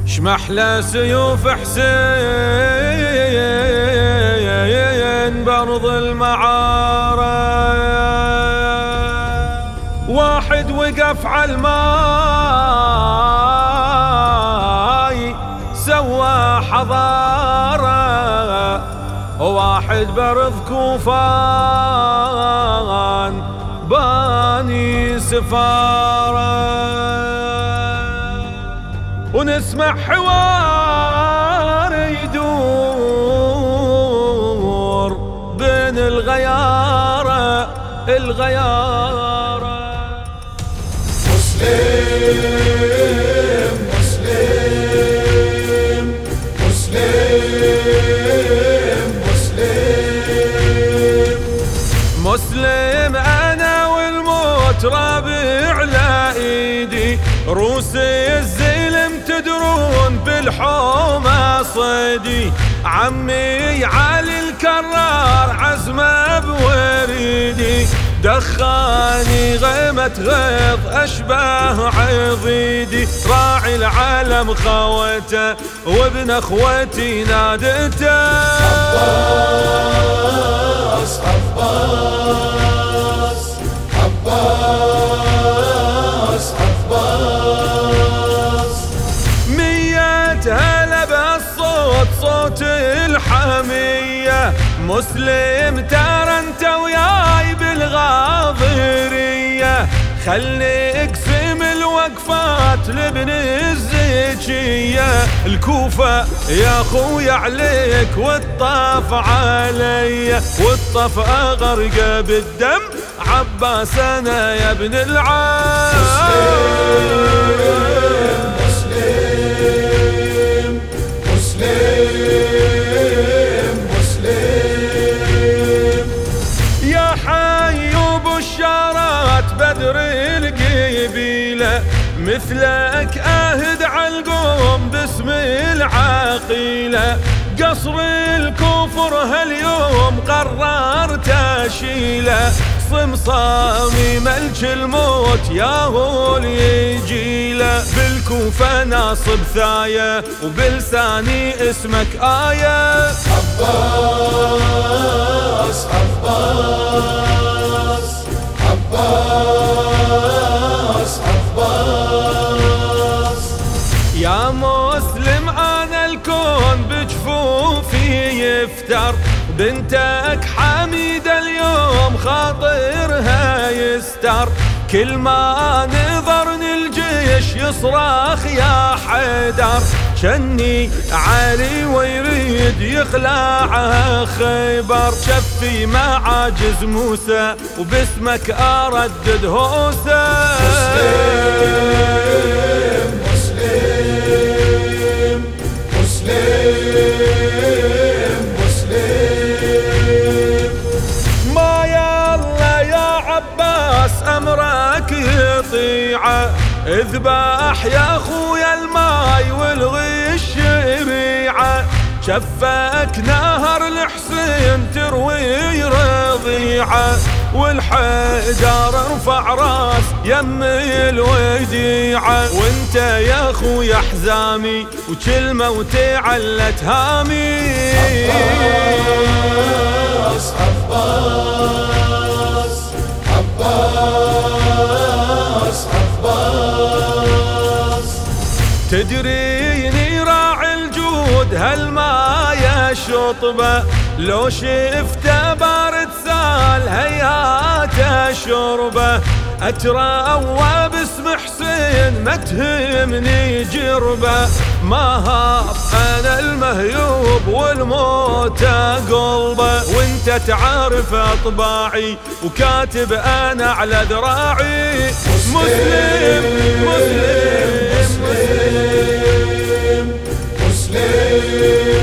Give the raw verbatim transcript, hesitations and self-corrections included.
شمحلى سيوف حسين برض المعارة، واحد وقف على الماي سوى حضارة، واحد برض كوفان باني سفارة. ونسمع حوار يدور بين الغيارة الغيارة. مسلم مسلم مسلم مسلم مسلم أنا والموت رابع على إيدي، روسي الزلم تدرون بالحومة صيدي، عمي علي الكرار عزمه بوريدي، دخاني غيمة غيظ أشباه عضيدي، راعي العالم خوته وابن أخوتي نادته. عباس عباس عباس عباس، مية هلا بالصوت صوت الحمية، مسلم ترى انت وياي بالغاضرية، خلي اقسم الوقفات لابن الزكية، الكوفة يا اخويا عليك والطاف علي، والطف اغرقه بالدم عباس انا يا ابن العام. مسلم مسلم مسلم يا حي بشارات بدر القبيلة، مثلك اهد عالقوم باسم العقيلة، قصر الكفر هاليوم قررت اشيله، صمصامي ملك الموت يا هو يجيله، بالكوفة ناصب ثاية وبلساني اسمك آية. عباس عباس عباس عباس، يا مسلم أنا الكون بجفوفي يفتر، بنتك حميدة اليوم خاطرها يستر، كل ما نظرني الجيش يصرخ يا حيدر، شني علي ويريد يخلعها خيبر، شفي ما عاجز موسى وباسمك أردد هوسة. مسلم مسلم مسلم مسلم، ما يلا يا عباس أمرك يطيعه، اذبح يا اخويا الماي والغي الشريعة، شفك نهر الحسين تروي رضيعة، والحيدر ارفع راس يمي الوديعة، وانت يا اخويا حزامي وكل موتي علت هامي. عباس عباس عباس عباس، تدريني راعي الجود هالمايه شطبه، لو شفته بارد سال هياته شربه، اتراوى باسم حسين ما تهمني جربه، ما هاب انا المهيوب والموت قلبه، وانت تعرف اطباعي وكاتب انا على ذراعي. مسلم مسلم مسلم مسلم